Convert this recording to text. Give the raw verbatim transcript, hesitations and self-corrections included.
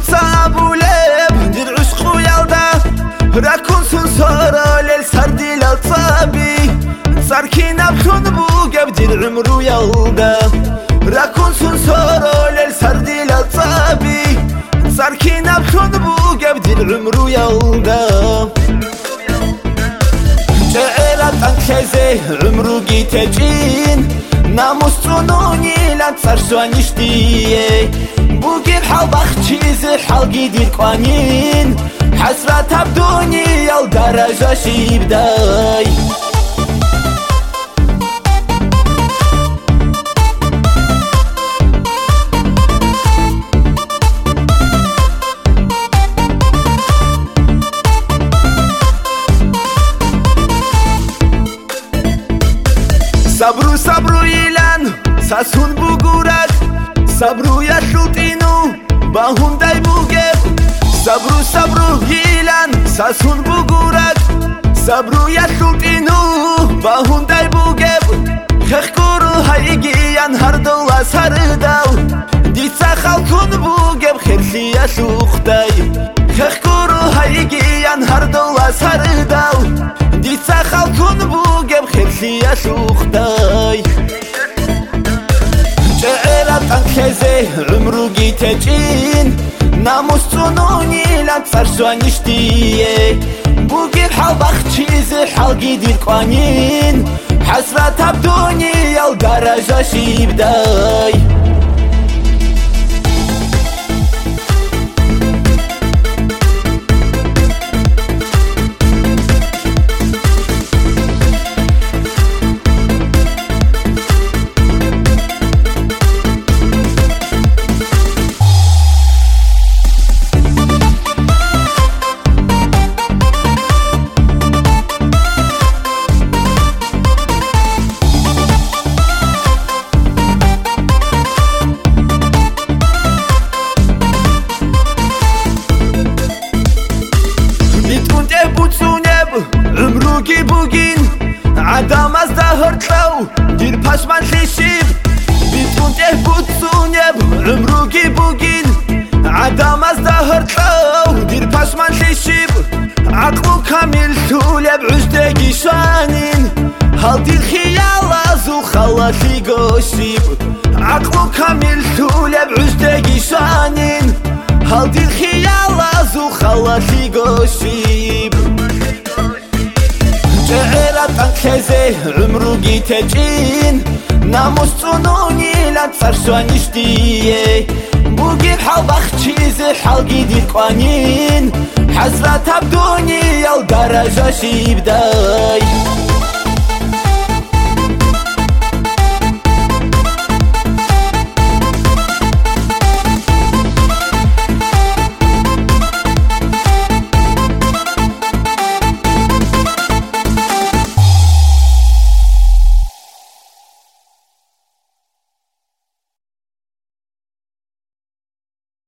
როცა აბულებ დიდ უშყუ ялდა რა კონსუნ სოროლელ სარდილალ წაბი სარქინაბ თუნ ბუგებ დიდ უმრუ ялდა რა კონსუნ სოროლელ სარდილალ წაბი სარქინაბ თუნ ბუგებ დიდ უმრუ ялდა ჭერა ტანქეზე უმრუ გითეჭინ ناموس صنوني لا تصرشواني شتيه بوكير حال بخشيزي حال جديد قوانين حسرة بدوني يا الدرجة شي بداي صبرو صبرو يلان ساسون بوغورك صبرو يا شوتينو باهم داي بوغب صبرو صبرو يلان ساسون بوغورك صبرو يا شوتينو باهم داي بوغب خخكورو هايجيان هردو اسهرداو ديتسا خالكون بوغب خيرلي يا شوختاي خخكورو هايجيان هردو اسهرداو ديتسا خالكون بوغب خيرلي يا شوختاي ჭერა ტანქეზე უმრუ გითეჭინ ناموس صنوني لا تصرشواني شتيه بوغير حال بخشيزي حال جديد قوانين حسرة بدوني يا الدرجة شي بداي умруги бугин адам аз дахортлау дир пашман хишиб битунте бутсунеб умруги бугин адам аз дахортлау дир пашман хишиб ақлу камил тулеб уждеги шанин хал дир хиялазу халати гошиб ақлу камил тулеб уждеги шанин хал дир хиялазу халати гошиб ჭერა ტანქეზე უმრუ გითეჭინ ناموس صنوني لا تصرشواني شتيه بوغير حال بخشيزي حال جديد قوانين حسرة بدوني يا الدرجة شي بداي